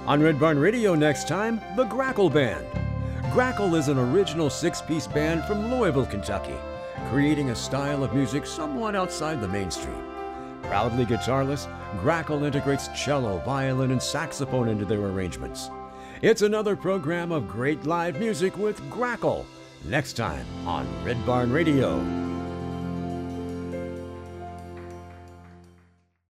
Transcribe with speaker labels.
Speaker 1: On Red Barn Radio next time, the Grackle Band. Grackle is an original six-piece band from Louisville, Kentucky, creating a style of music somewhat outside the mainstream. Proudly guitarless, Grackle integrates cello, violin, and saxophone into their arrangements. It's another program of great live music with Grackle, next time on Red Barn Radio.